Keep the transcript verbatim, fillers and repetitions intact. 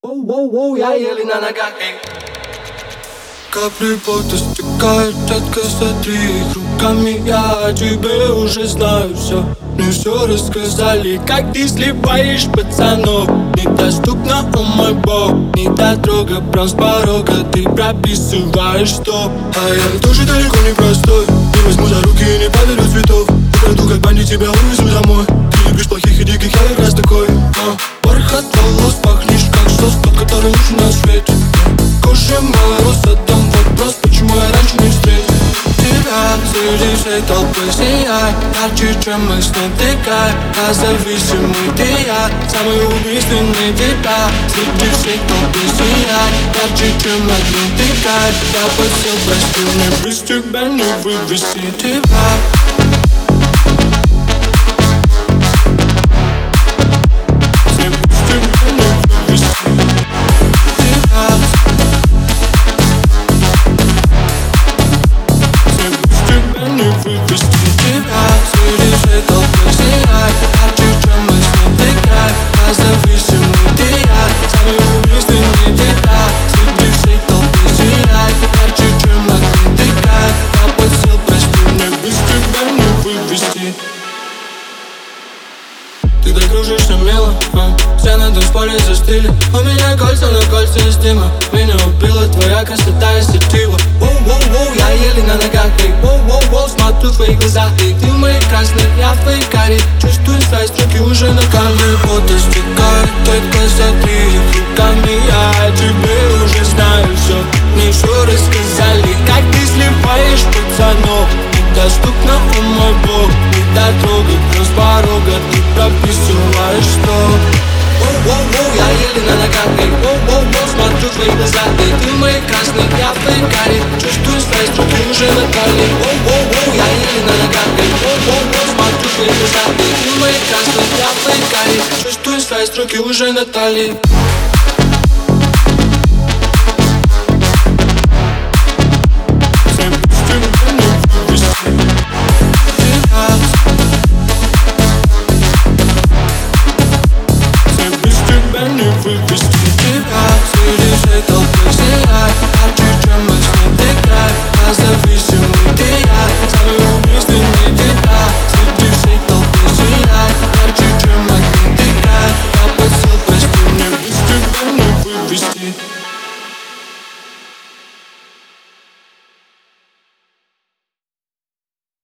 Воу-воу-воу, я еле на ногах, эй. Капли пота стекают, детка, сотри их руками. Я тебе уже знаю все, мне все рассказали. Как ты сливаешь пацанов, недоступно, о мой бог. не дотрога, прям с порога ты прописываешь что. А я тоже далеко не простой, не возьму за руки и не подарю цветов. Украду как бандит, тебя увезу домой. Ты любишь плохих и диких, я как раз такой. а, Бархат волос, пахнешь как сос, тот, который нужен на свете. Кожа мороз, задам вопрос, почему я раньше не встретил Тебя среди всей толпы сияй, ярче, чем мы с ней тыкай. Я зависимый, ты я, самый убийственный тебя. Среди всей толпы сияй, ярче, чем один тыкай. Я подсел, прости, мне без тебя не вывести тебя. Ты так кружишься мило, а? Все на танцполе застыли. У меня кольца на кольца из дыма. Меня убила твоя красота и сетива. Воу-воу-воу, я еле на ногах, эй. Воу-воу-воу, смотрю в твои глаза, эй. Ты в моих красных, я в твоей каре. Чувствую страсть, руки уже на камне. Пота стекает, только сотри их руками. Я тебе уже знаю все, мне все рассказали. Как ты сливаешь пацанов, недоступно, о мой бог. Не дотрогай, прям с порога ты прописываешь что. Воу-воу-воу, я еле на ногах, эй. Воу-воу-воу, смотрю в твои глаза, эй. Ты в моих красных, я в твоей каре. Чувствую страсть, руки уже на талии. Воу-воу-воу, я еле на ногах, эй. Воу-воу-воу, смотрю в твои глаза, эй. Ты в моих красных, я в твоей каре. Чувствую страсть, руки уже на талии.